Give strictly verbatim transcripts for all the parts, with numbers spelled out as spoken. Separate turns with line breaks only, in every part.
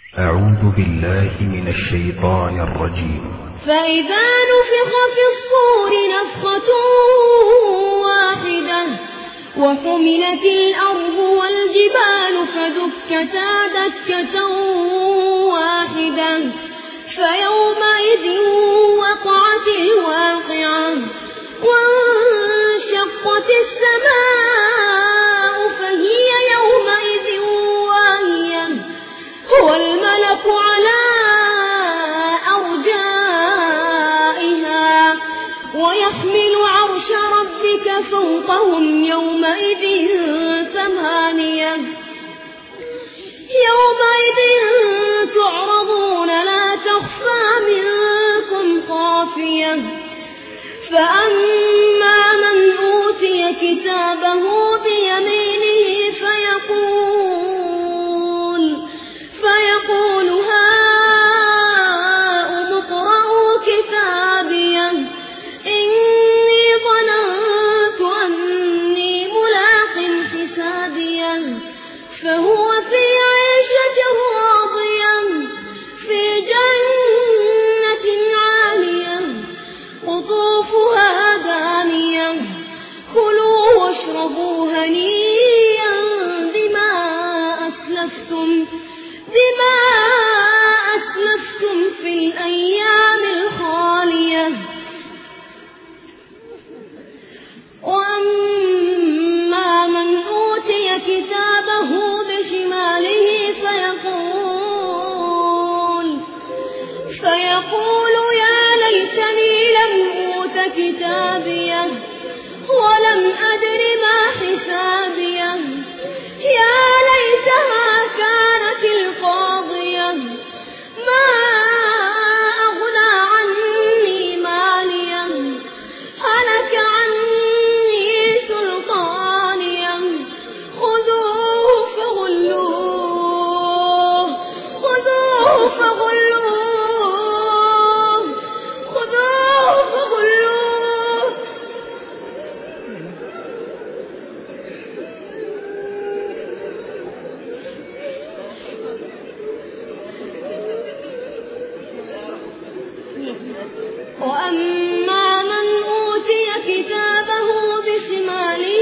أعوذ بالله من الشيطان الرجيم.
فإذا نفخ في الصور نفخة واحدة وحملت الأرض والجبال فدكتا دكة واحدة فيومئذ وقعت الواقعة وانشقت السماء فهي يومئذ واهية هو الملك على أرجائها ويحمل عرش ربك فوقهم يومئذ ثمانية يومئذ تعرضون لا تخفى منكم خافية فأما من أوتي كتابه بيمينه فيقول فيقول هاؤم اقرءوا كتابيه إني ظننت أني ملاق حسابيه فهو في عيشة راضية في جنة عالية قطوفها دانية كلوا واشربوا هنيئا بما أسلفتم بما أسلفتم في الأيام الخالية وأما من أوتي كتابه بشماله فيقول فيقول يا ليتني لم أوت كتابيه ولم أدر ما حسابيه يا ليتها كانت القاضية ما أغنى عني ماليه هلك عني سلطانيه خذوه فغلوه خذوه فغلوه خذوه فغلوه وأما من أوتي كتابه بشماله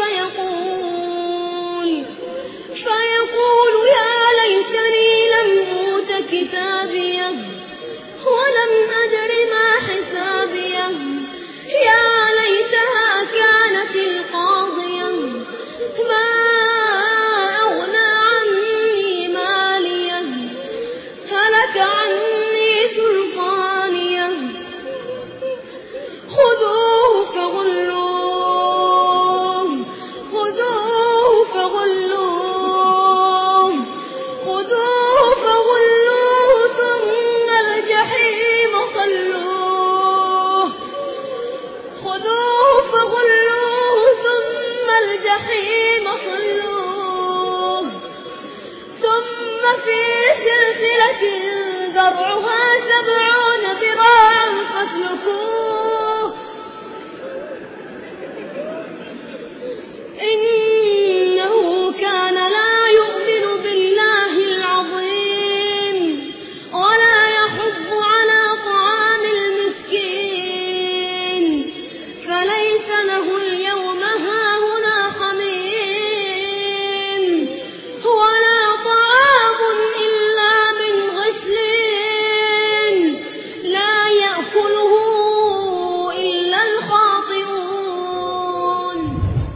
فيقول فيقول يا ليتني لم أوت كتابيه ولم أدر ما حسابيه يا ليتها كانت القاضية ما أغنى عني ماليه هلك عني سلطانيه خذوه فغلوه خذوه فغلوه خذوه فغلوه ثم الجحيم صلوه خذوه فغلوه ثم الجحيم صلوه ثم في سلسلة ذرعها سبعون ذراعا فاسلكوه